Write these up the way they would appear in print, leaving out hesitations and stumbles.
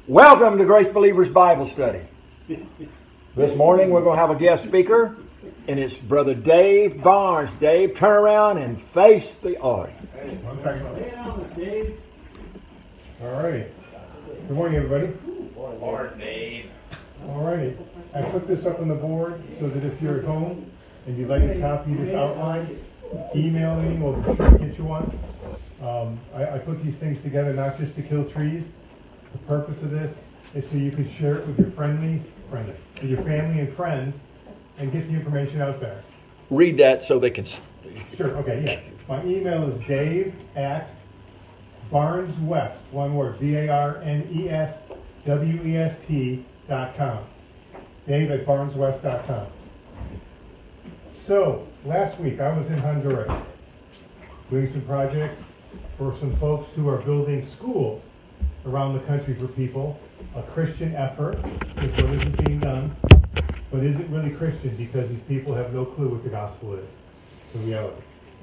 Welcome to Grace Believers Bible Study. This morning we're going to have a guest speaker, and it's Brother Dave Barnes. Dave, turn around and face the audience. One second. Dave. All right. Good morning, everybody. Good morning, Dave. All righty. I put this up on the board so that if you're at home and you'd like to copy this outline, email me. We'll be sure to get you one. I put these things together not just to kill trees. The purpose of this is so you can share it with your with your family and friends, and get the information out there. Read that so they can... Sure, okay, yeah. My email is dave@barneswest, one word, BARNESWEST.com. Dave@barneswest.com. So, last week I was in Honduras doing some projects for some folks who are building schools around the country for people. A Christian effort is what is being done, but is it really Christian because these people have no clue what the gospel is, the reality.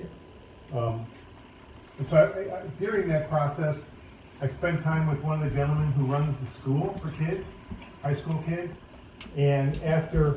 And so during that process, I spent time with one of the gentlemen who runs the school for kids, high school kids, and after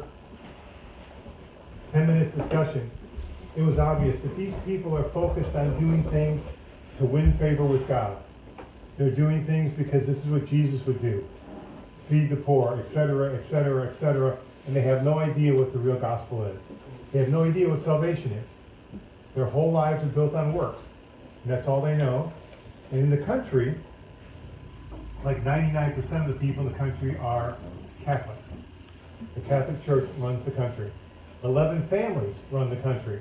10 minutes discussion, it was obvious that these people are focused on doing things to win favor with God. They're doing things because this is what Jesus would do. Feed the poor, etc., etc., etc., and they have no idea what the real gospel is. They have no idea what salvation is. Their whole lives are built on works, and that's all they know. And in the country, like 99% of the people in the country are Catholics. The Catholic Church runs the country. 11 families run the country.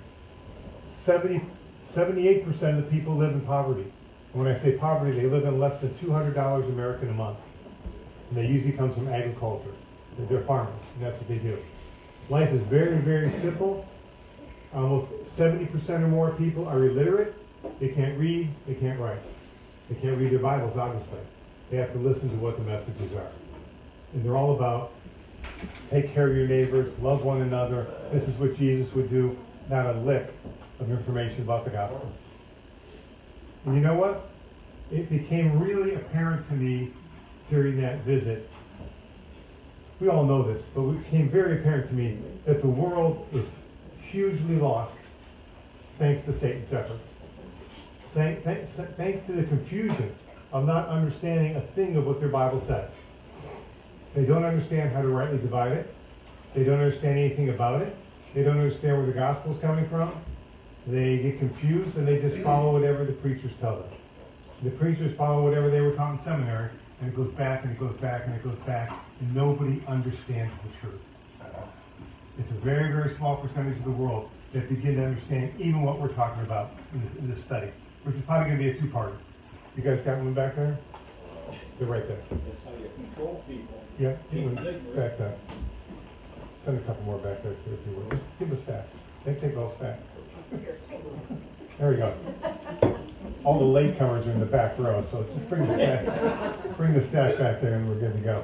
78% of the people live in poverty. And when I say poverty, they live in less than $200 American a month. And they usually come from agriculture. They're farmers, and that's what they do. Life is very, very simple. Almost 70% or more people are illiterate. They can't read, they can't write. They can't read their Bibles, obviously. They have to listen to what the messages are. And they're all about take care of your neighbors, love one another. This is what Jesus would do, not a lick of information about the gospel. And you know what? It became really apparent to me during that visit. We all know this, but it became very apparent to me that the world is hugely lost thanks to Satan's efforts. Thanks to the confusion of not understanding a thing of what their Bible says. They don't understand how to rightly divide it. They don't understand anything about it. They don't understand where the gospel is coming from. They get confused and they just follow whatever the preachers tell them. The preachers follow whatever they were taught in seminary, and it goes back and it goes back and it goes back, and nobody understands the truth. It's a very, very small percentage of the world that begin to understand even what we're talking about in this study, which is probably going to be a two-parter. You guys got one back there? They're right there. That's how you control people. Yeah, get one back there. Send a couple more back there too, if you would. Just give them a stack. They take the whole stack. There we go. All the latecomers are in the back row, so just bring the stack back there and we're good to go.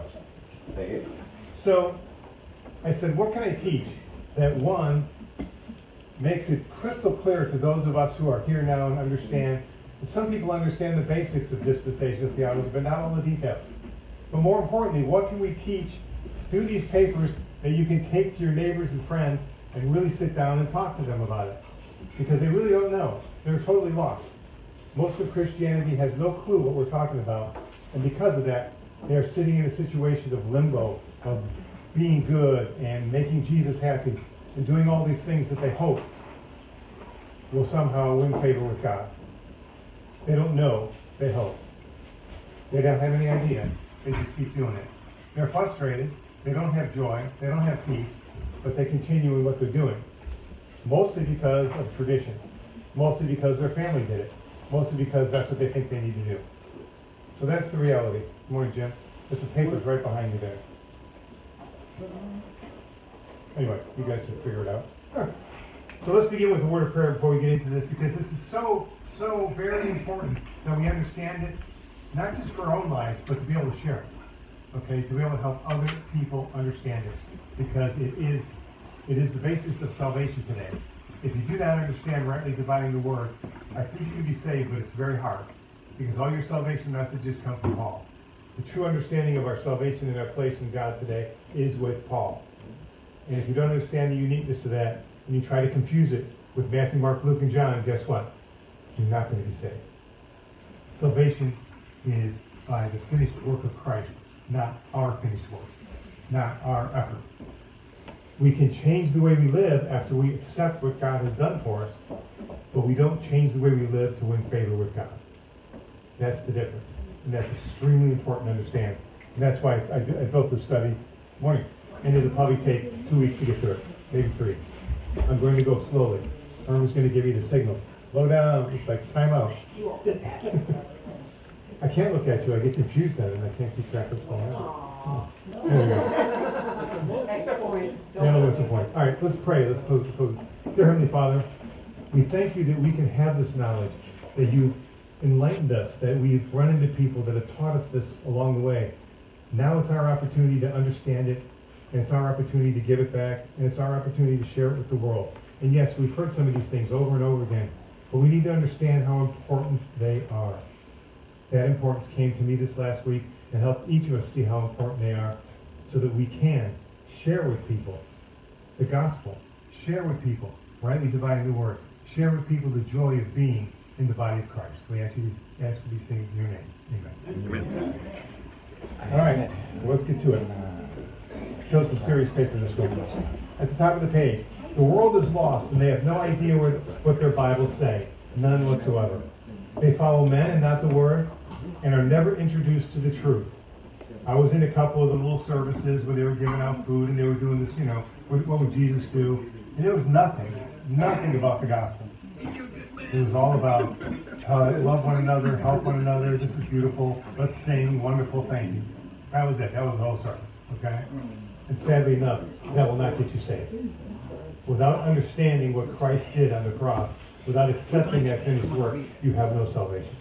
So I said, what can I teach that, one, makes it crystal clear to those of us who are here now and understand, and some people understand the basics of dispensational theology, but not all the details. But more importantly, what can we teach through these papers that you can take to your neighbors and friends and really sit down and talk to them about it? Because they really don't know. They're totally lost. Most of Christianity has no clue what we're talking about, and because of that, they are sitting in a situation of limbo, of being good and making Jesus happy and doing all these things that they hope will somehow win favor with God. They don't know, they hope. They don't have any idea, they just keep doing it. They're frustrated, they don't have joy, they don't have peace, but they continue in what they're doing. Mostly because of tradition, mostly because their family did it, mostly because that's what they think they need to do. So that's the reality. Good morning, Jim. There's some papers right behind you there. Anyway, you guys can figure it out. So let's begin with a word of prayer before we get into this, because this is so very important that we understand it, not just for our own lives, but to be able to share it. Okay, to be able to help other people understand it, because it is the basis of salvation today. If you do not understand rightly dividing the word, I think you can be saved, but it's very hard, because all your salvation messages come from Paul. The true understanding of our salvation and our place in God today is with Paul. And if you don't understand the uniqueness of that, and you try to confuse it with Matthew, Mark, Luke, and John, guess what? You're not going to be saved. Salvation is by the finished work of Christ, not our finished work, not our effort. We can change the way we live after we accept what God has done for us, but we don't change the way we live to win favor with God. That's the difference. And that's extremely important to understand. And that's why I built this study morning. And it'll probably take 2 weeks to get through it, maybe 3. I'm going to go slowly. Irma's going to give you the signal. Slow down. It's like time out. I can't look at you. I get confused then, and I can't keep track of what's going on. There we go. Extra point. Yeah, no extra points. All right, let's pray. Let's close. Dear Heavenly Father, we thank you that we can have this knowledge, that you've enlightened us, that we've run into people that have taught us this along the way. Now it's our opportunity to understand it, and it's our opportunity to give it back, and it's our opportunity to share it with the world. And yes, we've heard some of these things over and over again, but we need to understand how important they are. That importance came to me this last week and helped each of us see how important they are so that we can share with people the gospel, share with people rightly dividing the word, share with people the joy of being in the body of Christ. We ask for these things in your name. Amen. All right, so let's get to it. Kill some serious paper this week. At the top of the page, the world is lost and they have no idea what their Bibles say. None whatsoever. They follow men and not the word and are never introduced to the truth. I was in a couple of the little services where they were giving out food and they were doing this, what would Jesus do? And there was nothing about the gospel. It was all about love one another, help one another, this is beautiful, let's sing, wonderful, thank you. That was it. That was the whole service, okay? And sadly enough, that will not get you saved. Without understanding what Christ did on the cross, without accepting that finished work, you have no salvation.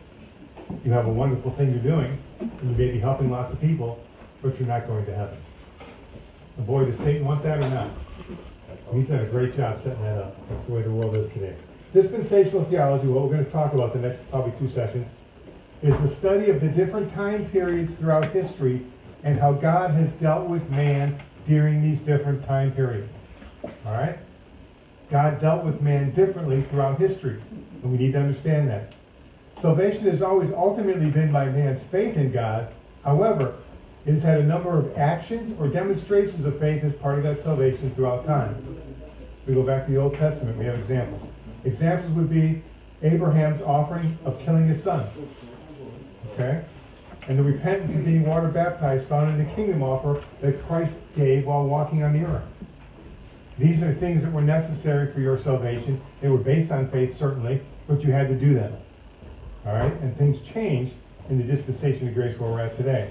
You have a wonderful thing you're doing, and you may be helping lots of people, but you're not going to heaven. And boy, does Satan want that or not? He's done a great job setting that up. That's the way the world is today. Dispensational theology, what we're going to talk about the next probably 2 sessions, is the study of the different time periods throughout history and how God has dealt with man during these different time periods. All right? God dealt with man differently throughout history, and we need to understand that. Salvation has always ultimately been by man's faith in God. However, it has had a number of actions or demonstrations of faith as part of that salvation throughout time. We go back to the Old Testament, we have examples. Examples would be Abraham's offering of killing his son. Okay? And the repentance of being water baptized found in the kingdom offer that Christ gave while walking on the earth. These are things that were necessary for your salvation. They were based on faith, certainly, but you had to do them. All right? And things changed in the dispensation of grace where we're at today.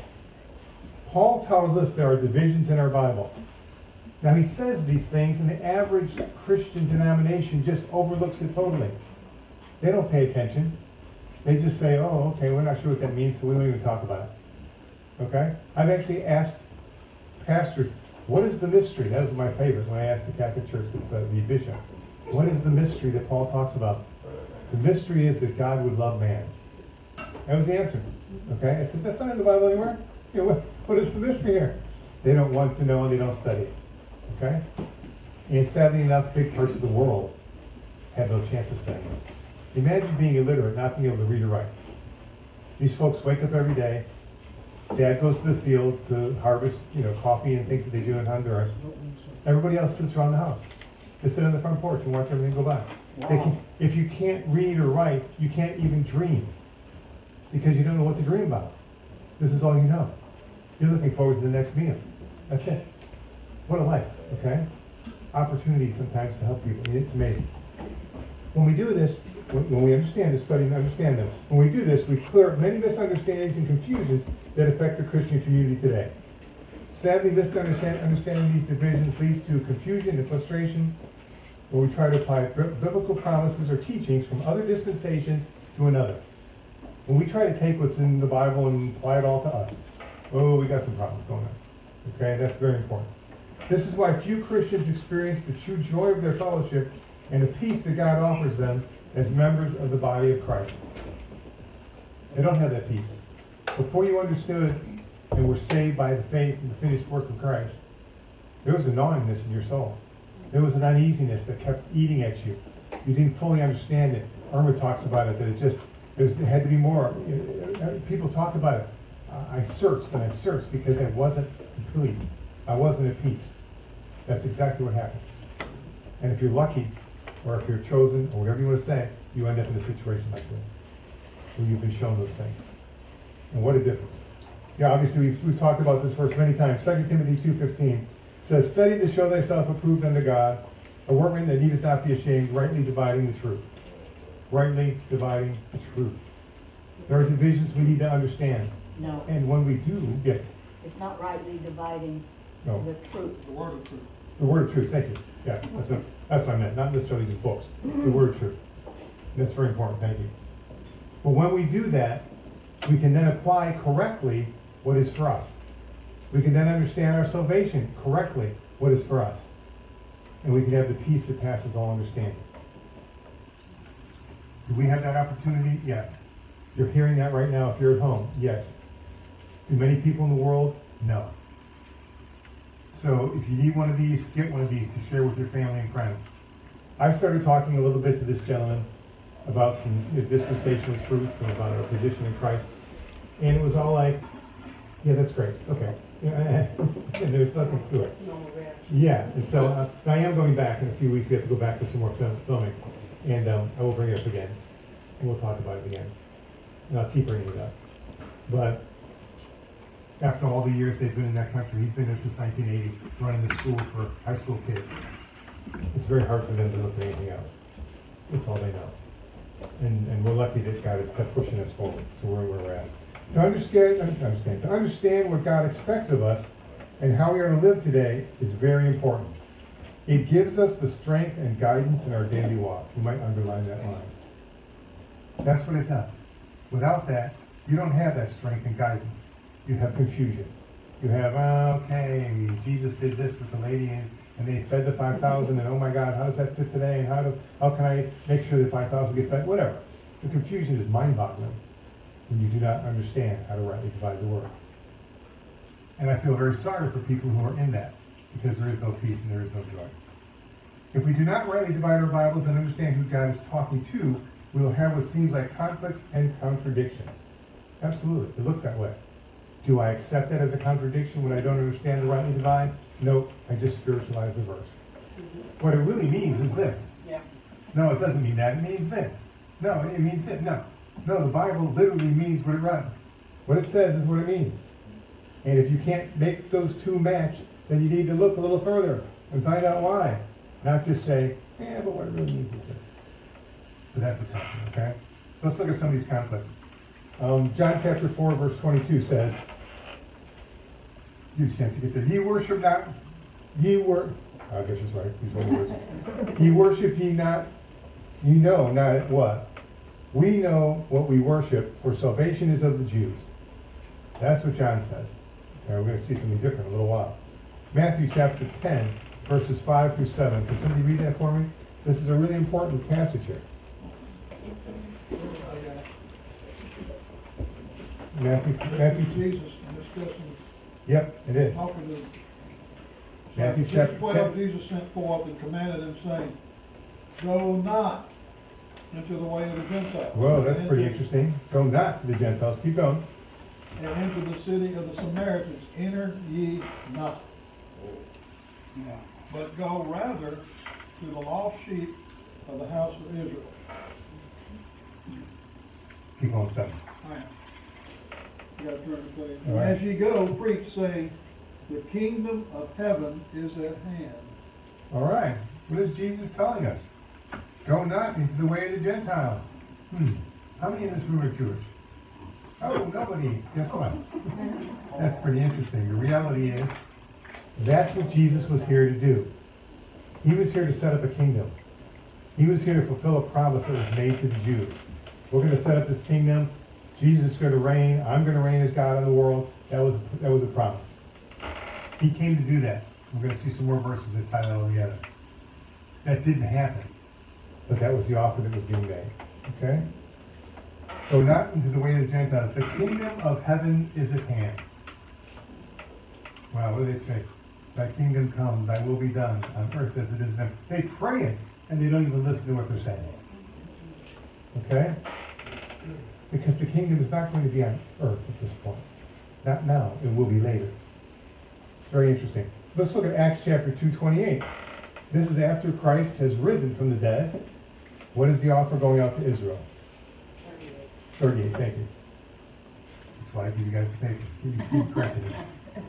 Paul tells us there are divisions in our Bible. Now, he says these things, and the average Christian denomination just overlooks it totally. They don't pay attention. They just say, oh, okay, we're not sure what that means, so we don't even talk about it. Okay? I've actually asked pastors, what is the mystery? That was my favorite when I asked the Catholic Church, the bishop. What is the mystery that Paul talks about? The mystery is that God would love man. That was the answer. Okay? I said, that's not in the Bible anywhere. What is the mystery here? They don't want to know and they don't study it. Okay? And sadly enough, big parts of the world have no chance of studying it. Imagine being illiterate, not being able to read or write. These folks wake up every day. Dad goes to the field to harvest, coffee and things that they do in Honduras. Everybody else sits around the house. They sit on the front porch and watch everything go by. Wow. If you can't read or write, you can't even dream because you don't know what to dream about. This is all you know. You're looking forward to the next meal. That's it. What a life, okay? Opportunity sometimes to help people. I mean, it's amazing. When we do this, when we understand this, study and understand them, when we do this, we clear up many misunderstandings and confusions that affect the Christian community today. Sadly, understanding these divisions leads to confusion and frustration when we try to apply biblical promises or teachings from other dispensations to another. When we try to take what's in the Bible and apply it all to us, we got some problems going on. Okay, that's very important. This is why few Christians experience the true joy of their fellowship and the peace that God offers them as members of the body of Christ. They don't have that peace. Before you understood and were saved by the faith and the finished work of Christ, there was a gnawingness in your soul. There was an uneasiness that kept eating at you. You didn't fully understand it. Irma talks about it, that it had to be more. People talk about it. I searched and I searched because I wasn't complete. I wasn't at peace. That's exactly what happened. And if you're lucky, or if you're chosen, or whatever you want to say, you end up in a situation like this, where you've been shown those things. And what a difference. Yeah, obviously we've talked about this verse many times. 2 Timothy 2:15 says, "Study to show thyself approved unto God, a workman that needeth not be ashamed, rightly dividing the truth." Rightly dividing the truth. There are divisions we need to understand. No, And when we do, yes, it's not rightly dividing no, the truth. The word of truth. the word of truth, thank you. Yes, that's what I meant, not necessarily just books. It's the word of truth. That's very important, thank you. But when we do that, we can then apply correctly what is for us. We can then understand our salvation correctly, what is for us. And we can have the peace that passes all understanding. Do we have that opportunity? Yes. You're hearing that right now if you're at home? Yes. Do many people in the world? No. So if you need one of these, get one of these to share with your family and friends. I started talking a little bit to this gentleman about some dispensational truths and about our position in Christ. And it was all like, yeah, that's great. Okay. And there's nothing to it. Yeah. And so I am going back in a few weeks. We have to go back for some more filming. And I will bring it up again. And we'll talk about it again. And I'll keep bringing it up. But after all the years they've been in that country, he's been there since 1980, running the school for high school kids. It's very hard for them to look at anything else. That's all they know. And we're lucky that God has kept pushing us forward to where we're at. To understand what God expects of us and how we are to live today is very important. It gives us the strength and guidance in our daily walk. You might underline that line. That's what it does. Without that, you don't have that strength and guidance. You have confusion. You have, okay, Jesus did this with the lady and they fed the 5,000 and oh my God, how does that fit today? And how can I make sure the 5,000 get fed? Whatever. The confusion is mind-boggling when you do not understand how to rightly divide the word. And I feel very sorry for people who are in that because there is no peace and there is no joy. If we do not rightly divide our Bibles and understand who God is talking to, we will have what seems like conflicts and contradictions. Absolutely. It looks that way. Do I accept that as a contradiction when I don't understand the rightly divide? Nope. I just spiritualize the verse. What it really means is this. Yeah. No, it doesn't mean that. It means this. No, it means this. No, the Bible literally means what it runs. What it says is what it means. And if you can't make those two match, then you need to look a little further and find out why. Not just say, yeah, but what it really means is this. But that's what's happening, okay? Let's look at some of these conflicts. John chapter 4, verse 22 says, give you a chance to get there. Ye worship not, I guess it's right, these other words. Ye worship ye not, ye know not what. We know what we worship, for salvation is of the Jews. That's what John says. Okay, we're going to see something different in a little while. Matthew chapter 10, verses 5 through 7. Can somebody read that for me? This is a really important passage here. Matthew 2. Jesus discussing Yep, it is. talking to Matthew Verse chapter 12, 10. Jesus sent forth and commanded them, saying, Go not into the way of the Gentiles. Whoa, that's and pretty into- interesting. Go not to the Gentiles. Keep going. And into the city of the Samaritans enter ye not. But go rather to the lost sheep of the house of Israel. Keep on 7. I am. You gotta turn the page. All right. As ye go, preach, saying, The kingdom of heaven is at hand. All right. What is Jesus telling us? Go not into the way of the Gentiles. How many in this room are Jewish? Oh, nobody. Guess what? That's pretty interesting. The reality is, that's what Jesus was here to do. He was here to set up a kingdom. He was here to fulfill a promise that was made to the Jews. We're going to set up this kingdom. Jesus is going to reign. I'm going to reign as God in the world. That was a promise. He came to do that. We're going to see some more verses that tie that all together. That didn't happen. But that was the offer that was being made. Okay? Go not into the way of the Gentiles. The kingdom of heaven is at hand. Wow, what do they say? Thy kingdom come, thy will be done on earth as it is in heaven. They pray it, and they don't even listen to what they're saying. Okay? Because the kingdom is not going to be on earth at this point. Not now. It will be later. It's very interesting. Let's look at Acts chapter 2:28. This is after Christ has risen from the dead. What is the offer going out to Israel? 38, thank you. That's why I give you guys the paper. Keep correcting it.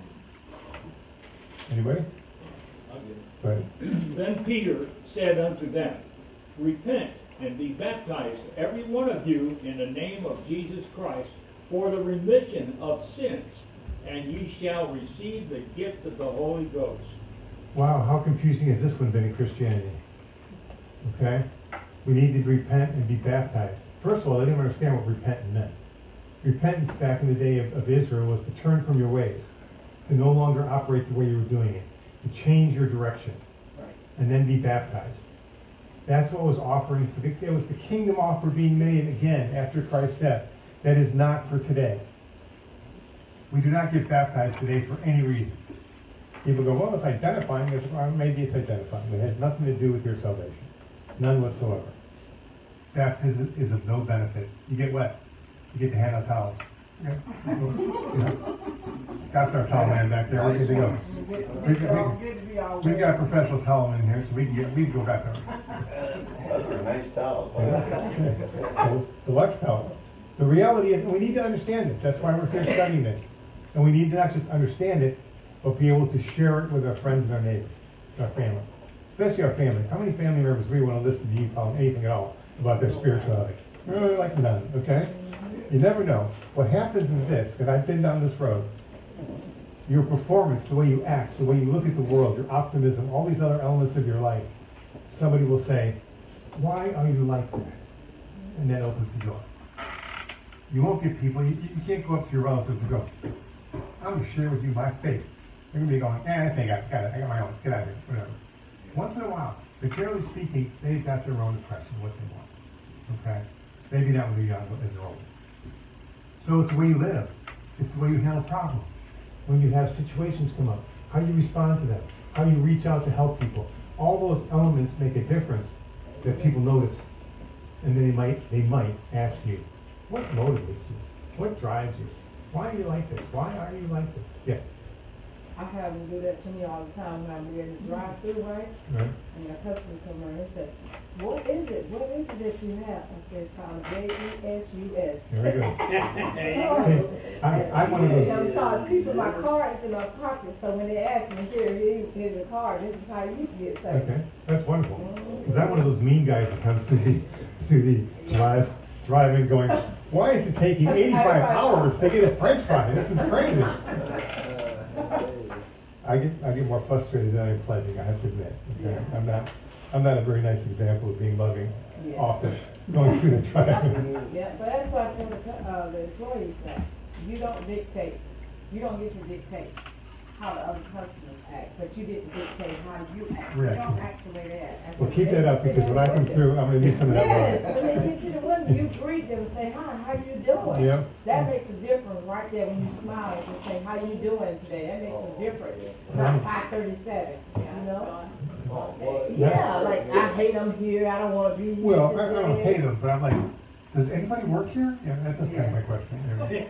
Anybody? Go ahead. Then Peter said unto them, Repent and be baptized, every one of you, in the name of Jesus Christ, for the remission of sins, and ye shall receive the gift of the Holy Ghost. Wow, how confusing has this one been in Christianity? Okay? We need to repent and be baptized. First of all, they didn't understand what repenting meant. Repentance back in the day of Israel was to turn from your ways, to no longer operate the way you were doing it, to change your direction, and then be baptized. That's what was offering. It was the kingdom offer being made again after Christ's death. That is not for today. We do not get baptized today for any reason. People go, well, it's identifying. Well, maybe it's identifying. It has nothing to do with your salvation. None whatsoever. Baptism is of no benefit. You get wet. You get to hand out towels. Okay. Scott's our towel man back there. We're good to go. We've got a professional towel in here, so we can go back there. Those are nice towels. Deluxe towel. The reality is, we need to understand this. That's why we're here studying this. And we need to not just understand it, but be able to share it with our friends and our neighbors, our family. Especially our family. How many family members we want to listen to you tell them anything at all about their spirituality? Really, like none, okay? You never know. What happens is this, and I've been down this road. Your performance, the way you act, the way you look at the world, your optimism, all these other elements of your life, somebody will say, why are you like that? And that opens the door. You won't get people, you can't go up to your relatives and go, I'm going to share with you my faith. They're going to be going, I think I got it, I got my own, get out of here, whatever. Once in a while, but generally speaking, they've got their own impression of what they want. Okay? Maybe not when they're young, but as they're older. So it's the way you live. It's the way you handle problems. When you have situations come up, how you respond to them, how you reach out to help people. All those elements make a difference that people notice. And they might ask you, what motivates you? What drives you? Why are you like this? Why are you like this? Yes? I have them do that to me all the time when I'm in the drive-through, right? Right. And my customers come around and say, what is it? What is it that you have? I say, it's called JESUS. There we go. See, I'm one of those. I'm trying to keep my cards in my pocket, so when they ask me, here's the card, this is how you get saved. Okay, that's wonderful. Because I'm one of those mean guys that comes to the drive-in going, why is it taking 85 hours to get a French fry? This is crazy. I get more frustrated than I'm pleasing, I have to admit. Okay? I'm not a very nice example of being loving often going through the drive-in. Yeah, so that's why I tell the employees that you don't get to dictate how the other customers act, but you get to dictate how you act. You don't act the way they act. Well, keep that up, because when I come through, I'm going to need some of that yes, love. when they get to the window, you greet them and say, hi, how you doing? Yeah. That makes a difference right there when you smile and say, how you doing today? That makes a difference. Not 537, you know? Yeah, like, I hate them here, I don't want to be here. Well, I don't hate them, but I'm like, does anybody work here? Yeah, that's kind of my question.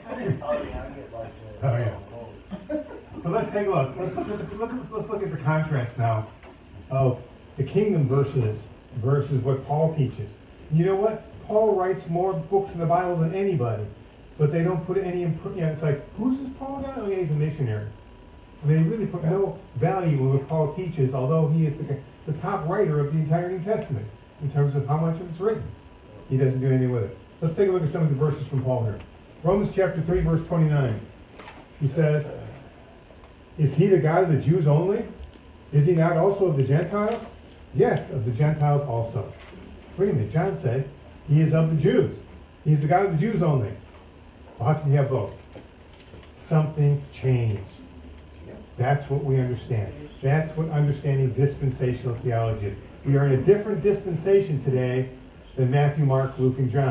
Oh, yeah. But let's take a look. Let's look at the contrast now of the kingdom versus what Paul teaches. You know what? Paul writes more books in the Bible than anybody, but they don't put any. It's like, who's this Paul guy? Oh, yeah, he's a missionary. And they really put no value in what Paul teaches, although he is the top writer of the entire New Testament in terms of how much of it's written. He doesn't do anything with it. Let's take a look at some of the verses from Paul here. Romans chapter 3, verse 29. He says, is he the God of the Jews only? Is he not also of the Gentiles? Yes, of the Gentiles also. Wait a minute, John said he is of the Jews. He's the God of the Jews only. Well, how can you have both? Something changed. That's what we understand. That's what understanding dispensational theology is. We are in a different dispensation today than Matthew, Mark, Luke, and John.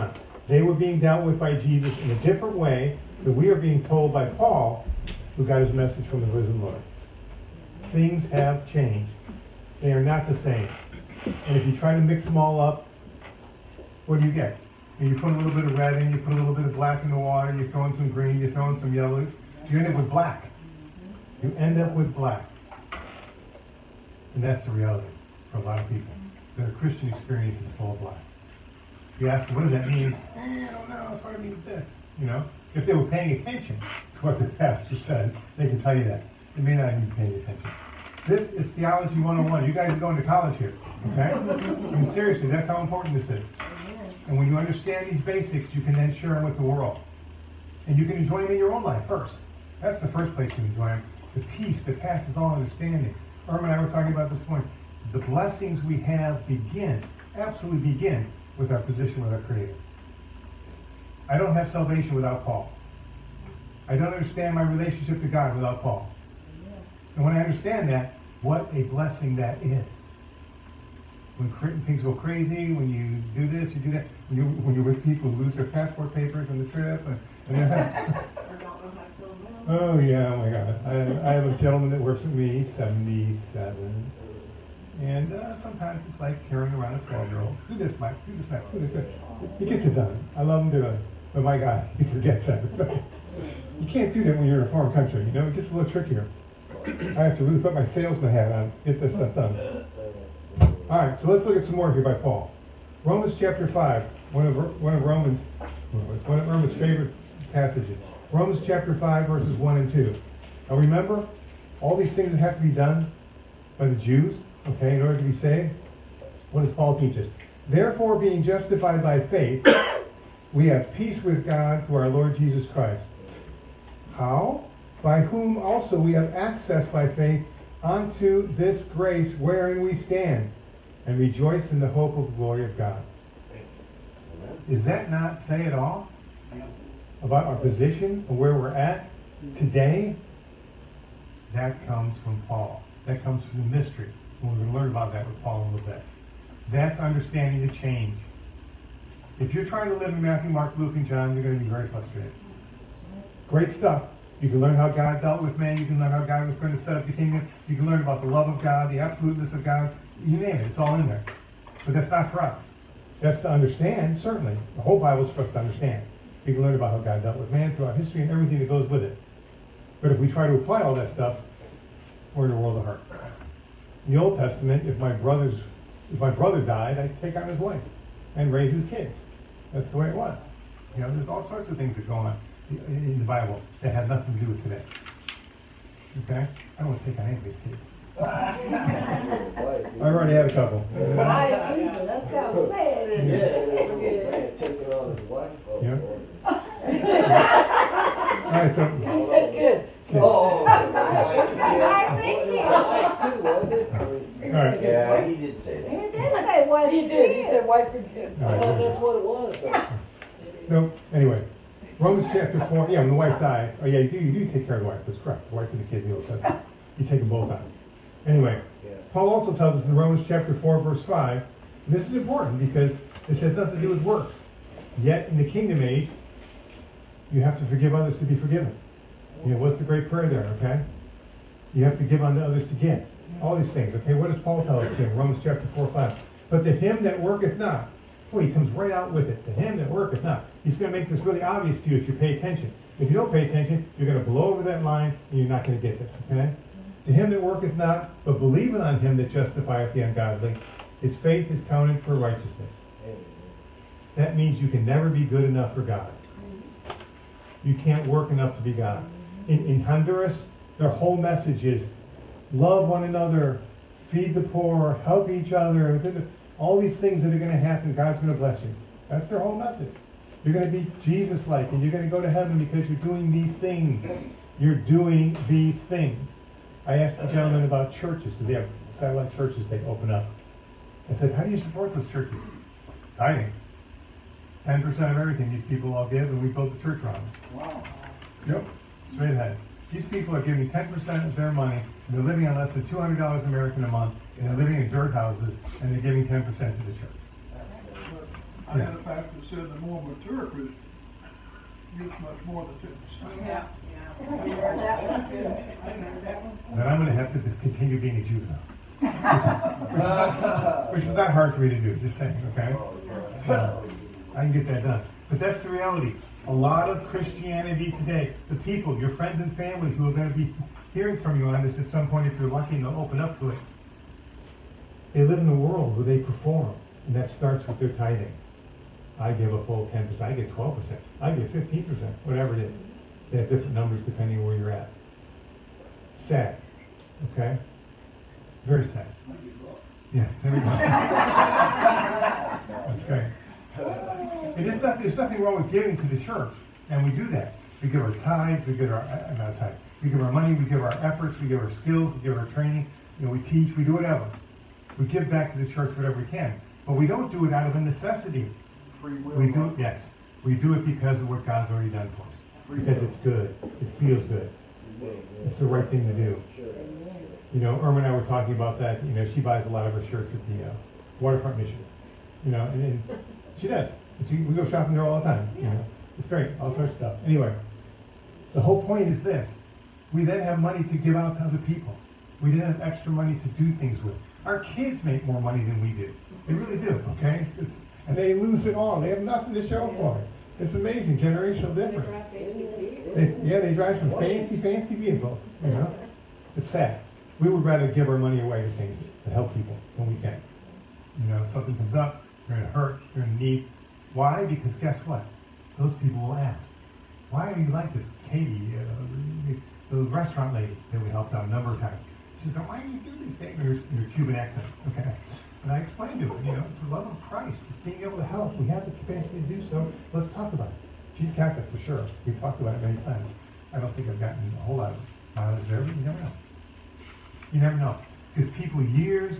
They were being dealt with by Jesus in a different way that we are being told by Paul, who got his message from the risen Lord. Things have changed. They are not the same. And if you try to mix them all up, what do you get? And you put a little bit of red in, you put a little bit of black in the water, you throw in some green, you throw in some yellow, you end up with black. You end up with black. And that's the reality for a lot of people. Their Christian experience is full of black. You ask them, what does that mean? I don't know, that's what it means this. You know? If they were paying attention to what the pastor said, they can tell you that. They may not even be paying attention. This is Theology 101. You guys are going to college here, okay? I mean, seriously, that's how important this is. And when you understand these basics, you can then share them with the world. And you can enjoy them in your own life first. That's the first place you enjoy them. The peace that passes all understanding. Irma and I were talking about this morning. The blessings we have absolutely begin with our position with our Creator. I don't have salvation without Paul. I don't understand my relationship to God without Paul. And when I understand that, what a blessing that is. When things go crazy, when you do this, you do that, when you're with people who lose their passport papers on the trip, oh yeah, oh my God. I have a gentleman that works with me, he's 77. And sometimes it's like carrying around a 12-year-old. Do this, Mike, do this next, do this next. He gets it done. I love him dearly. But my God, he forgets everything. You can't do that when you're in a foreign country, you know? It gets a little trickier. I have to really put my salesman hat on to get this stuff done. All right, so let's look at some more here by Paul. Romans chapter 5, one of Romans' favorite passages. Romans chapter 5, verses 1 and 2. Now remember, all these things that have to be done by the Jews, okay, in order to be saved. What does Paul teach us? Therefore, being justified by faith, we have peace with God through our Lord Jesus Christ. How? By whom also we have access by faith unto this grace wherein we stand, and rejoice in the hope of the glory of God. Does that not say it all about our position and where we're at today? That comes from Paul. That comes from the mystery. And we're going to learn about that with Paul in a little bit. That's understanding the change. If you're trying to live in Matthew, Mark, Luke, and John, you're going to be very frustrated. Great stuff. You can learn how God dealt with man. You can learn how God was going to set up the kingdom. You can learn about the love of God, the absoluteness of God. You name it. It's all in there. But that's not for us. That's to understand, certainly. The whole Bible is for us to understand. You can learn about how God dealt with man throughout history and everything that goes with it. But if we try to apply all that stuff, we're in a world of hurt. In the Old Testament, if my brother died, I'd take on his wife and raise his kids. That's the way it was. You know, there's all sorts of things that go on in the Bible that have nothing to do with today. Okay? I don't want to take on anybody's kids. I already had a couple. Right, people, that's what I'm saying. Yeah. All right, so. He said kids. All right. Yeah, he did say that. He did say what He did. He said wife and kids. All right. That's what it was. No, anyway. Romans chapter 4. Yeah, when the wife dies. Oh, yeah, you do take care of the wife. That's correct. The wife and the kid in the Old Testament. You take them both on. Anyway, Paul also tells us in Romans chapter 4, verse 5, and this is important because this has nothing to do with works. Yet in the kingdom age, you have to forgive others to be forgiven. You know, what's the great prayer there, okay? You have to give unto others to get. All these things, okay? What does Paul tell us here in Romans chapter 4, 5? But to him that worketh not. Boy, he comes right out with it. To him that worketh not. He's going to make this really obvious to you if you pay attention. If you don't pay attention, you're going to blow over that line and you're not going to get this, okay? To him that worketh not, but believeth on him that justifieth the ungodly, his faith is counted for righteousness. That means you can never be good enough for God. You can't work enough to be God. In Honduras, their whole message is love one another, feed the poor, help each other. All these things that are going to happen, God's going to bless you. That's their whole message. You're going to be Jesus-like, and you're going to go to heaven because you're doing these things. You're doing these things. I asked the gentleman about churches, because they have satellite churches they open up. I said, how do you support those churches? Tithing. 10% of everything these people all give, and we build the church around them. Wow. Yep, straight ahead. These people are giving 10% of their money, and they're living on less than $200 American a month, and they're living in dirt houses, and they're giving 10% to the church. I had a pastor that said the more mature Christian gets much more than 10%. Yeah, yeah. I heard that one too. I heard that one too. Then I'm gonna have to continue being a juvenile. Which is not hard for me to do, just saying, okay? I can get that done. But that's the reality. A lot of Christianity today, the people, your friends and family who are going to be hearing from you on this at some point, if you're lucky and they'll open up to it, they live in a world where they perform, and that starts with their tithing. I give a full 10%, I get 12%, I get 15%, whatever it is. They have different numbers depending where you're at. Sad, okay? Very sad. Yeah, there we go. That's great. There's nothing wrong with giving to the church, and we do that. We give our tithes, we give our, not tithes, we give our money, we give our efforts, we give our skills, we give our training, we teach, we do whatever. We give back to the church whatever we can. But we don't do it out of a necessity. Free will. We do, yes. We do it because of what God's already done for us. Because it's good. It feels good. It's the right thing to do. Irma and I were talking about that. She buys a lot of her shirts at the Waterfront Mission. And she does. We go shopping there all the time. It's great. All sorts of stuff. Anyway, the whole point is this. We then have money to give out to other people. We then have extra money to do things with. Our kids make more money than we do. They really do, okay? And they lose it all. They have nothing to show for it. It's amazing, generational difference. They drive some fancy vehicles, It's sad. We would rather give our money away to things that help people when we can. Something comes up, you're in a hurt, you're in need. Why? Because guess what? Those people will ask, why are you like this? Katie, the restaurant lady that we helped out a number of times. She said, why do you do these things? In your Cuban accent, okay? And I explained to her, it's the love of Christ. It's being able to help. We have the capacity to do so. Let's talk about it. She's Catholic for sure. We've talked about it many times. I don't think I've gotten a whole lot of mileage there, but you never know. You never know. Because people years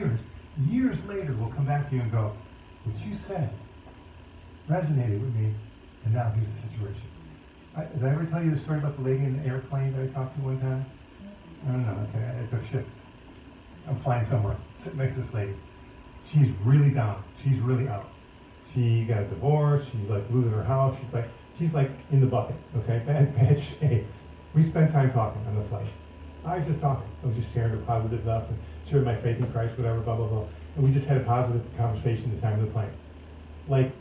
later will come back to you and go, what you said resonated with me, and now here's the situation. Did I ever tell you the story about the lady in the airplane that I talked to one time? I don't know, okay, at the ship. I'm flying somewhere, sitting next to this lady. She's really down. She's really out. She got a divorce. She's like losing her house. She's like in the bucket, okay? Bad shape. We spent time talking on the flight. I was just talking. I was just sharing the positive stuff and sharing my faith in Christ, whatever, blah, blah, blah. And we just had a positive conversation at the time of the plane. Like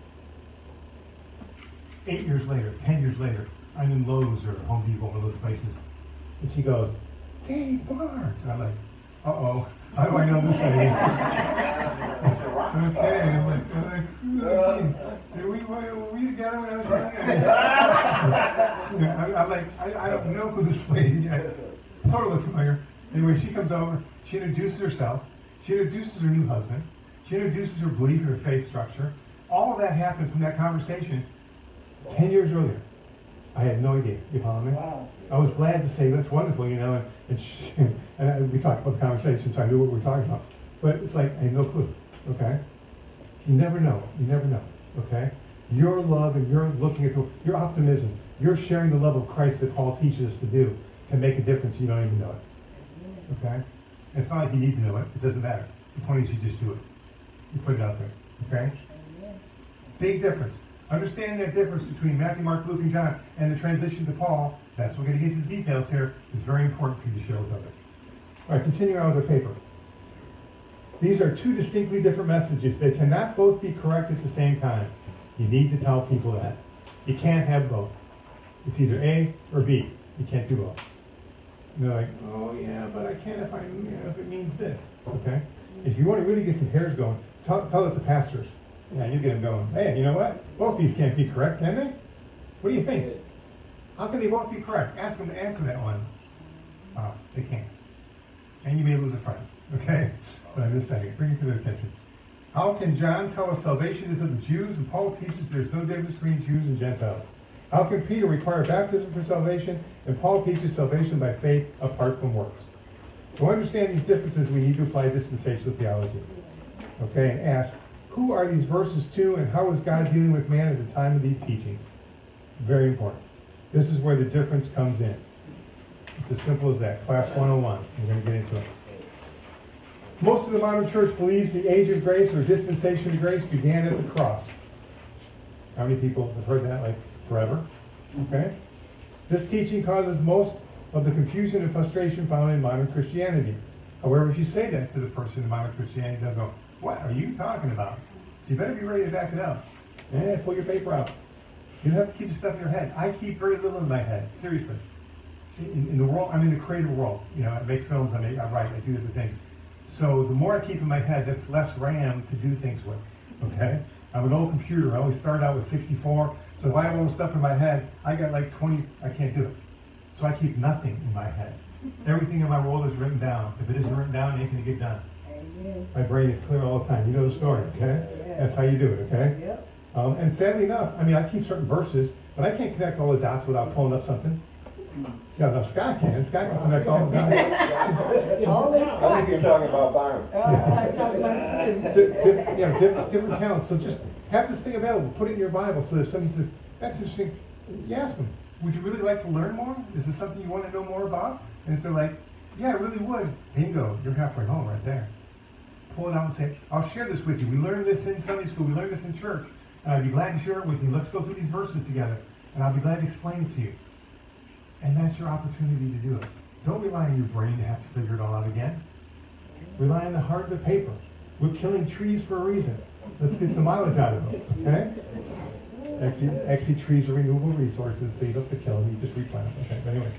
8 years later, 10 years later, I'm in Lowe's or Home Depot, one of those places. And she goes, Dave Barnes. And I'm like, uh-oh, how do I know this lady? Okay, I'm like, were we together when I was young? I'm like, I don't know who this lady is. Sort of look familiar. Anyway, she comes over, she introduces herself, she introduces her new husband, she introduces her belief in her faith structure. All of that happened from that conversation 10 years earlier. I had no idea. You follow me? Wow. I was glad to say that's wonderful, and we talked about the conversation, so I knew what we were talking about. But it's like I had no clue. Okay, you never know. You never know. Okay, your love and your looking at your optimism, you're sharing the love of Christ that Paul teaches us to do, can make a difference. You don't even know it. Okay, it's not like you need to know it. It doesn't matter. The point is you just do it. You put it out there. Okay, big difference. Understand that difference between Matthew, Mark, Luke, and John, and the transition to Paul. That's what we're going to get into the details here. It's very important for you to share with others. All right, continuing on with the paper. These are two distinctly different messages. They cannot both be correct at the same time. You need to tell people that. You can't have both. It's either A or B. You can't do both. And they're like, oh yeah, but I can if if it means this. Okay? If you want to really get some hairs going, tell it to pastors. Yeah, you get them going. Hey, you know what? Both these can't be correct, can they? What do you think? How can they both be correct? Ask them to answer that one. They can't. And you may lose a friend. Okay? But I'm just saying, bring it to their attention. How can John tell us salvation is of the Jews and Paul teaches there's no difference between Jews and Gentiles? How can Peter require baptism for salvation and Paul teaches salvation by faith apart from works? To understand these differences, we need to apply dispensational theology. Okay? And ask, who are these verses to and how is God dealing with man at the time of these teachings? Very important. This is where the difference comes in. It's as simple as that. Class 101. We're going to get into it. Most of the modern church believes the age of grace or dispensation of grace began at the cross. How many people have heard that like forever? Okay? This teaching causes most of the confusion and frustration found in modern Christianity. However, if you say that to the person in modern Christianity, they'll go, what are you talking about? So you better be ready to back it up. Pull your paper out. You don't have to keep the stuff in your head. I keep very little in my head, seriously. In the world, I'm in the creative world. You know, I make films, I write, I do different things. So the more I keep in my head, that's less RAM to do things with, okay? I'm an old computer. I only started out with 64. So if I have all the stuff in my head, I got like 20, I can't do it. So I keep nothing in my head. Everything in my world is written down. If it isn't written down, it ain't gonna get done. My brain is clear all the time. You know the story, okay? That's how you do it, okay? Yep. And sadly enough, I mean, I keep certain verses, but I can't connect all the dots without pulling up something. Yeah, no, Scott can. Scott can connect all the dots. I think you're talking about Byron. I talk about it. Different talents. So just have this thing available. Put it in your Bible so that if somebody says, that's interesting, you ask them, would you really like to learn more? Is this something you want to know more about? And if they're like, yeah, I really would, bingo, you're halfway home right there. Pull it out and say, I'll share this with you. We learned this in Sunday school. We learned this in church. And I'd be glad to share it with you. Let's go through these verses together. And I'll be glad to explain it to you. And that's your opportunity to do it. Don't rely on your brain to have to figure it all out again. Rely on the heart of the paper. We're killing trees for a reason. Let's get some mileage out of them, okay? Actually, trees are renewable resources, so you don't have to kill them, you just replant them. Okay, but anyway.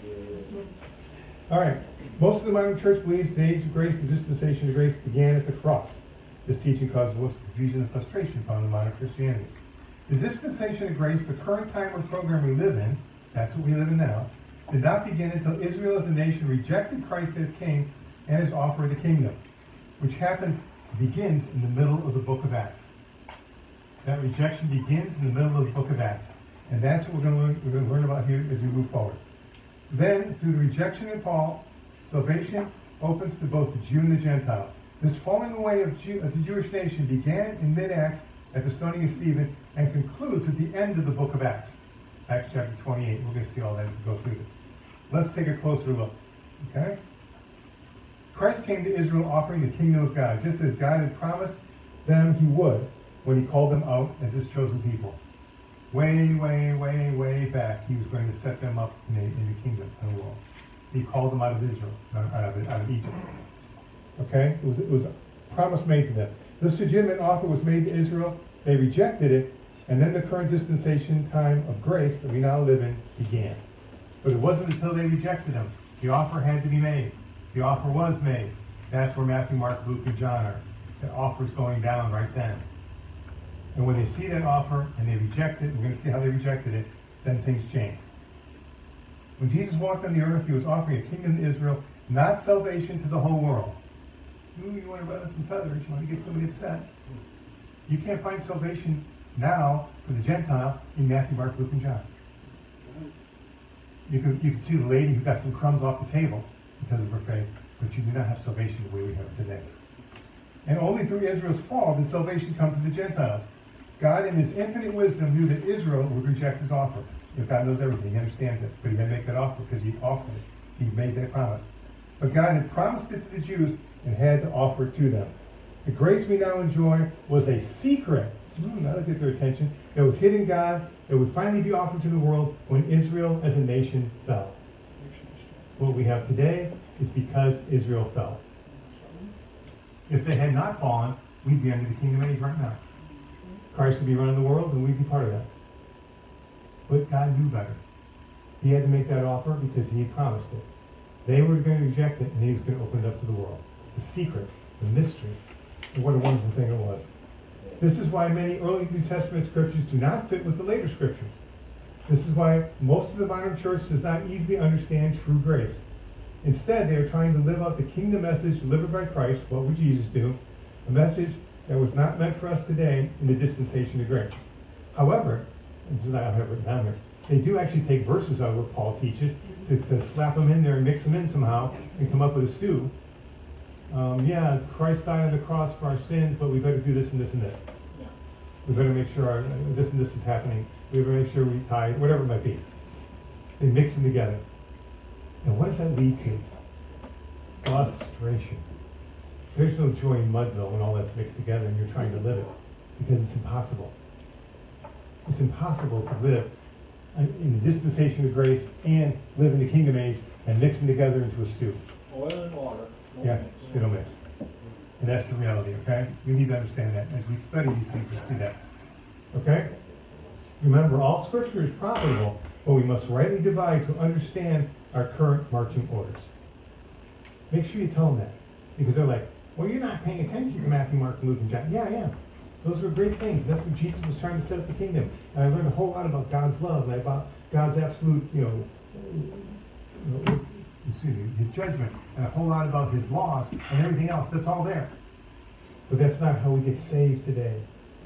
All right. Most of the modern church believes the age of grace and dispensation of grace began at the cross. This teaching causes most of the confusion and frustration found in modern Christianity. The dispensation of grace, the current time or program we live in, that's what we live in now, did not begin until Israel as a nation rejected Christ as king and his offer of the kingdom, which begins in the middle of the book of Acts. That rejection begins in the middle of the book of Acts. And that's what we're going to learn about here as we move forward. Then, through the rejection and fall, salvation opens to both the Jew and the Gentile. This falling away of the Jewish nation began in mid-Acts at the stoning of Stephen and concludes at the end of the book of Acts. Acts chapter 28. We're going to see all that as we go through this. Let's take a closer look. Okay? Christ came to Israel offering the kingdom of God, just as God had promised them he would when he called them out as his chosen people. Way back, he was going to set them up in the kingdom and the world. He called them out of Israel, out of Egypt. Okay? It was a promise made to them. This legitimate offer was made to Israel. They rejected it, and then the current dispensation time of grace that we now live in began. But it wasn't until they rejected him. The offer had to be made. The offer was made. That's where Matthew, Mark, Luke, and John are. The offer's going down right then. And when they see that offer and they reject it, we're going to see how they rejected it, then things change. When Jesus walked on the earth, he was offering a kingdom to Israel, not salvation to the whole world. Ooh, you want to run some feathers, you want to get somebody upset. You can't find salvation now for the Gentile in Matthew, Mark, Luke, and John. You can see the lady who got some crumbs off the table because of her faith, but you do not have salvation the way we have it today. And only through Israel's fall did salvation come to the Gentiles. God, in his infinite wisdom, knew that Israel would reject his offer. If God knows everything, he understands it, but he had to make that offer because he offered it. He made that promise. But God had promised it to the Jews and had to offer it to them. The grace we now enjoy was a secret. That'll get their attention. That was hidden God. It would finally be offered to the world when Israel as a nation fell. What we have today is because Israel fell. If they had not fallen, we'd be under the kingdom age right now. Christ would be running the world and we'd be part of that. But God knew better. He had to make that offer because he had promised it. They were going to reject it and he was going to open it up to the world. The secret, the mystery, and what a wonderful thing it was. This is why many early New Testament scriptures do not fit with the later scriptures. This is why most of the modern church does not easily understand true grace. Instead, they are trying to live out the kingdom message delivered by Christ. What would Jesus do? A message that was not meant for us today in the dispensation of grace. However, this is not how I have it written down here, they do actually take verses out of what Paul teaches to slap them in there and mix them in somehow and come up with a stew. Christ died on the cross for our sins, but we better do this and this and this. Yeah. We better make sure this and this is happening. We better make sure we tithe, whatever it might be. They mix them together. And what does that lead to? Frustration. There's no joy in Mudville when all that's mixed together and you're trying to live it, because it's impossible. It's impossible to live in the dispensation of grace and live in the kingdom age and mix them together into a stew. Oil and water. No Yeah, mix. they don't mix. And that's the reality, okay? We need to understand that. As we study these things, we see that. Okay? Remember, all scripture is profitable, but we must rightly divide to understand our current marching orders. Make sure you tell them that. Because they're like, well, you're not paying attention to Matthew, Mark, Luke, and John. Yeah, I am. Those were great things. That's what Jesus was trying to set up the kingdom. And I learned a whole lot about God's love, and about God's absolute, his judgment, and a whole lot about his laws and everything else. That's all there. But that's not how we get saved today.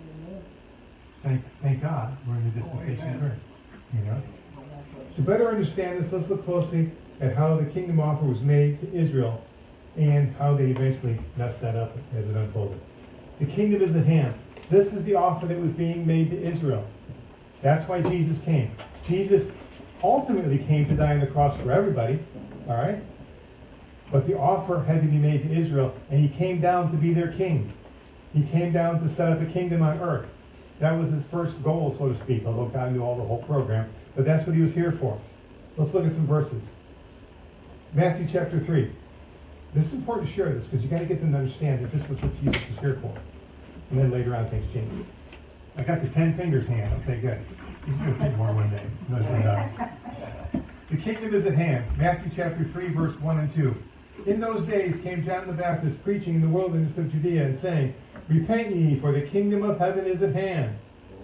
Thank God we're in the dispensation of grace. To better understand this, let's look closely at how the kingdom offer was made to Israel and how they eventually messed that up as it unfolded. The kingdom is at hand. This is the offer that was being made to Israel. That's why Jesus came. Jesus ultimately came to die on the cross for everybody, all right? But the offer had to be made to Israel, and he came down to be their king. He came down to set up a kingdom on earth. That was his first goal, so to speak, although God knew all the whole program. But that's what he was here for. Let's look at some verses. Matthew chapter 3. This is important to share this, because you got to get them to understand that this was what Jesus was here for. And then later on, things change. I got the 10 fingers hand. Okay, good. This is going to take more one day. No, it's not. The kingdom is at hand. Matthew chapter 3, verse 1 and 2. In those days came John the Baptist preaching in the wilderness of Judea and saying, Repent ye, for the kingdom of heaven is at hand.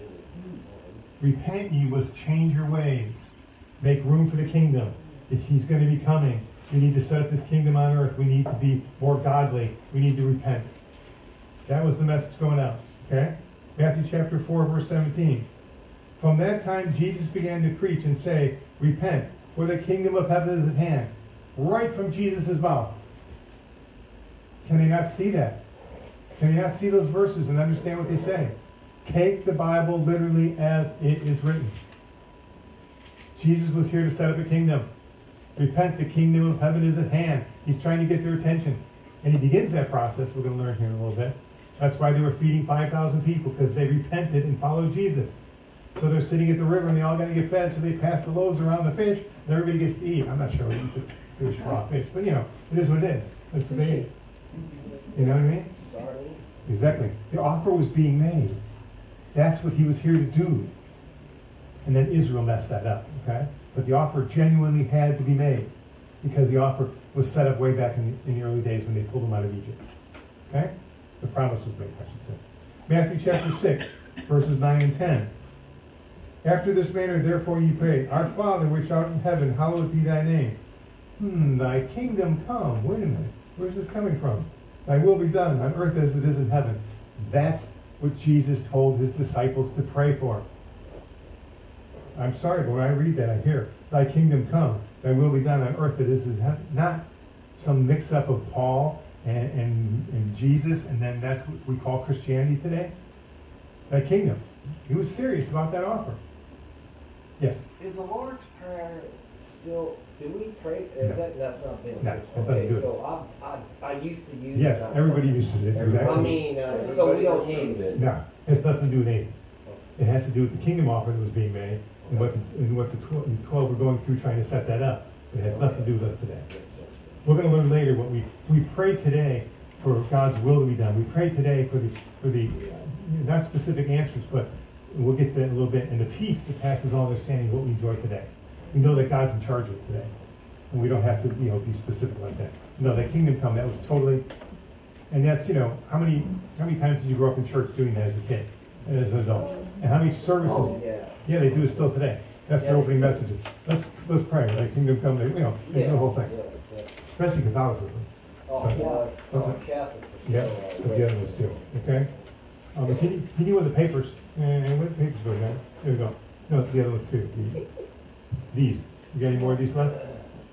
Repent ye was change your ways. Make room for the kingdom. If he's going to be coming, we need to set up this kingdom on earth. We need to be more godly. We need to repent. That was the message going out. Okay? Matthew chapter 4, verse 17. From that time Jesus began to preach and say, Repent, for the kingdom of heaven is at hand. Right from Jesus' mouth. Can they not see that? Can you not see those verses and understand what they say? Take the Bible literally as it is written. Jesus was here to set up a kingdom. Repent, the kingdom of heaven is at hand. He's trying to get their attention. And he begins that process, we're going to learn here in a little bit. That's why they were feeding 5,000 people, because they repented and followed Jesus. So they're sitting at the river and they all got to get fed, so they pass the loaves around the fish, and everybody gets to eat. I'm not sure we eat the fish, raw fish, but it is what it is. That's what they eat. You know what I mean? Exactly. The offer was being made. That's what he was here to do. And then Israel messed that up, okay? But the offer genuinely had to be made, because the offer was set up way back in the early days when they pulled them out of Egypt. Okay? The promise was made, I should say. Matthew chapter 6, verses 9 and 10. After this manner, therefore, ye pray, Our Father which art in heaven, hallowed be thy name. Thy kingdom come. Wait a minute. Where's this coming from? Thy will be done on earth as it is in heaven. That's what Jesus told his disciples to pray for. I'm sorry, but when I read that, I hear, Thy kingdom come, thy will be done on earth as it is in heaven. Not some mix-up of Paul and Jesus, and then that's what we call Christianity today. Thy kingdom. He was serious about that offer. Yes? Is the Lord's Prayer still, do we pray? No. That's not been. No, that doesn't okay, do it. so I used to use it. Yes, everybody uses it, exactly. I mean, so we don't need it. No, it has nothing to do with anything. It has to do with the kingdom offer that was being made and what the 12 were going through trying to set that up. It has nothing to do with us today. We're going to learn later what we pray today for God's will to be done. We pray today for the not specific answers, but we'll get to that in a little bit. And the peace that passes all understanding, what we enjoy today. We know that God's in charge of it today, and we don't have to be specific like that. No, that kingdom come, that was totally. And that's how many times did you grow up in church doing that as a kid and as an adult? And how many services? Oh, yeah, they do it still today. That's the opening messages. Let's pray. That kingdom come. They do the whole thing. Especially Catholicism. Catholics. Yeah, but the other ones too. Okay. Can you with the papers? And where the papers go down? There we go. No, the other one too. These. You got any more of these left?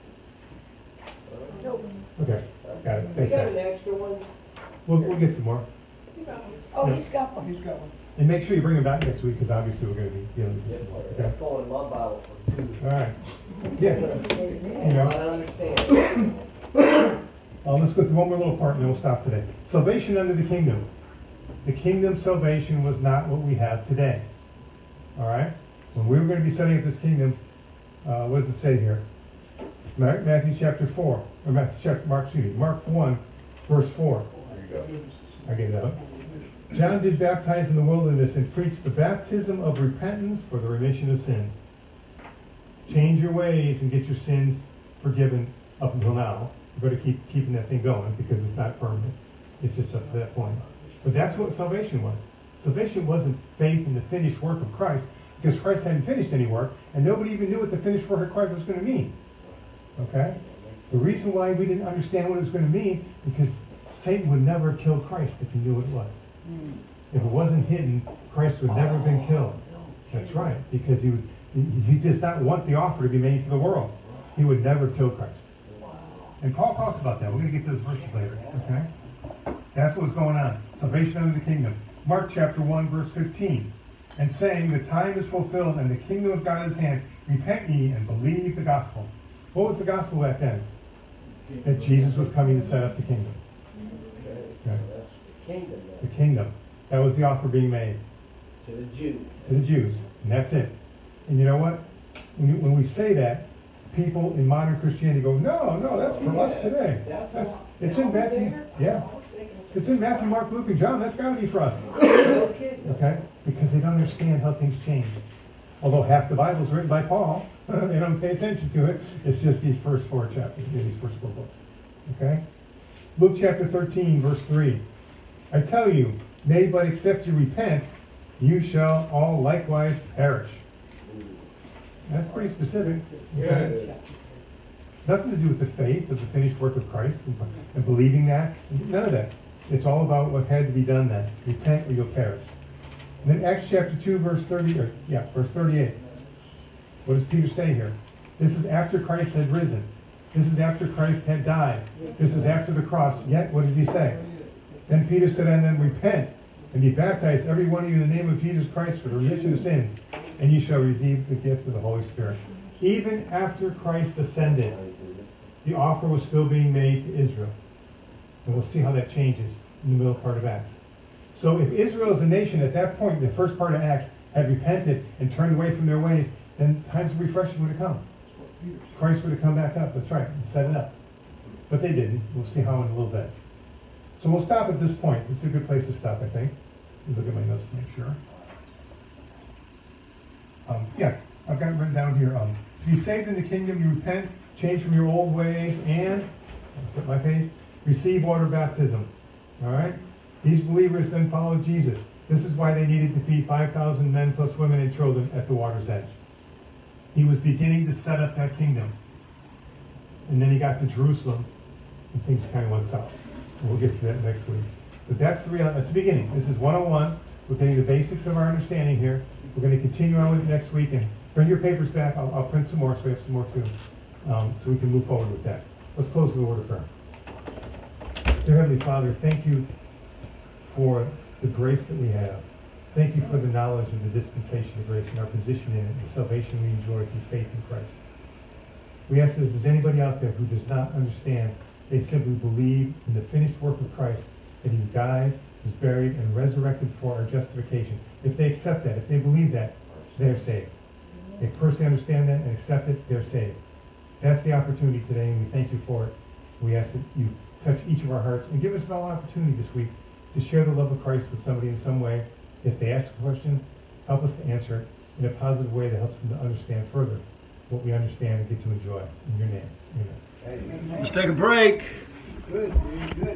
Okay. Got it. Thanks. You got an extra one? We'll get some more. Oh, he's got one. He's got one. And make sure you bring them back next week, because obviously we're going to be dealing with Yes, this sir. more. Okay. That's going in my Bible. All right. Yeah. I understand. Let's go through one more little part and then we'll stop today. Salvation under the kingdom. The kingdom salvation was not what we have today. All right? When we were going to be setting up this kingdom, what does it say here? Matthew chapter 4, or Mark 1, verse 4. I gave it up. John did baptize in the wilderness and preached the baptism of repentance for the remission of sins. Change your ways and get your sins forgiven up until now. You better keep keeping that thing going because it's not permanent. It's just up to that point. But that's what salvation was. Salvation wasn't faith in the finished work of Christ, because Christ hadn't finished any work, and nobody even knew what the finished work of Christ was going to mean. Okay? The reason why we didn't understand what it was going to mean, because Satan would never have killed Christ if he knew what it was. If it wasn't hidden, Christ would never have been killed. That's right, because he does not want the offer to be made to the world. He would never have killed Christ. And Paul talks about that. We're going to get to those verses later. Okay? That's what's going on. Salvation under the kingdom. Mark chapter 1, verse 15. And saying, the time is fulfilled and the kingdom of God is at hand. Repent ye and believe the gospel. What was the gospel back then? That Jesus was coming to set up the kingdom. Okay. The kingdom. That was the offer being made. To the Jews. To the Jews. And that's it. And you know what? When we say that, people in modern Christianity go, no, that's for us today. It's in Matthew. Yeah. It's in Matthew, Mark, Luke, and John. That's got to be for us. Okay? Because they don't understand how things change. Although half the Bible is written by Paul, they don't pay attention to it. It's just these first 4 chapters, these first 4 books. Okay? Luke chapter 13, verse 3. I tell you, nay, but except you repent, you shall all likewise perish. That's pretty specific. Okay? Nothing to do with the faith of the finished work of Christ and believing that. None of that. It's all about what had to be done then. Repent or you'll perish. And then Acts chapter 2, verse 38. What does Peter say here? This is after Christ had risen. This is after Christ had died. This is after the cross. Yet, what does he say? Then Peter said, and then repent and be baptized, every one of you, in the name of Jesus Christ for the remission of sins, and you shall receive the gift of the Holy Spirit. Even after Christ ascended, the offer was still being made to Israel. And we'll see how that changes in the middle part of Acts. So if Israel as a nation at that point, the first part of Acts, had repented and turned away from their ways, then times of refreshing would have come. Christ would have come back up, that's right, and set it up. But they didn't. We'll see how in a little bit. So we'll stop at this point. This is a good place to stop, I think. Let me look at my notes to make sure. I've got it written down here. To be saved in the kingdom, you repent, change from your old ways, and, I'll flip my page, receive water baptism. All right? These believers then followed Jesus. This is why they needed to feed 5,000 men plus women and children at the water's edge. He was beginning to set up that kingdom. And then he got to Jerusalem, and things kind of went south. And we'll get to that next week. But that's the beginning. This is 101. We're getting the basics of our understanding here. We're going to continue on with it next week. And bring your papers back. I'll print some more so we have some more too. So we can move forward with that. Let's close with a word of prayer. Dear Heavenly Father, thank you for the grace that we have. Thank you for the knowledge of the dispensation of grace and our position in it, the salvation we enjoy through faith in Christ. We ask that if there's anybody out there who does not understand, they simply believe in the finished work of Christ, that he died, was buried, and resurrected for our justification. If they accept that, if they believe that, they're saved. They personally understand that and accept it, they're saved. That's the opportunity today, and we thank you for it. We ask that you touch each of our hearts and give us an opportunity this week to share the love of Christ with somebody in some way. If they ask a question, help us to answer it in a positive way that helps them to understand further what we understand and get to enjoy. In your name, amen. Let's take a break.